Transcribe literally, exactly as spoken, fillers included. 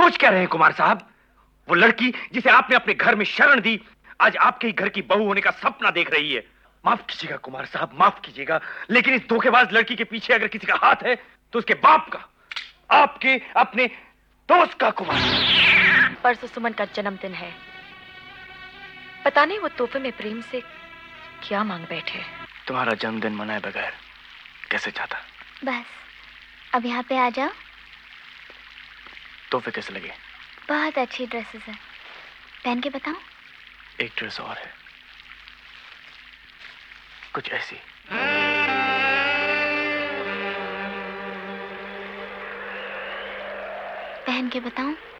सोच क्या रहे हैं कुमार साहब? वो लड़की जिसे आपने अपने घर में शरण दी, आज आपके ही घर की बहू होने का सपना देख रही है। माफ कीजिएगा कुमार साहब, माफ कीजिएगा, लेकिन इस धोखेबाज लड़की के पीछे अगर किसी का हाथ है तो उसके बाप का, आपके अपने दोस्त का। कुमार, परसों सुमन का जन्मदिन है। पता नहीं वो तोहफे में प्रेम से क्या मांग बैठे। तुम्हारा जन्मदिन मनाए बगैर कैसे जाता? बस अब यहाँ पे आ जाओ। तोहफे कैसे लगे? बहुत अच्छी ड्रेसेस हैं, पहन के बताऊं? एक ड्रेस और है, कुछ ऐसी। पहन के बताऊं?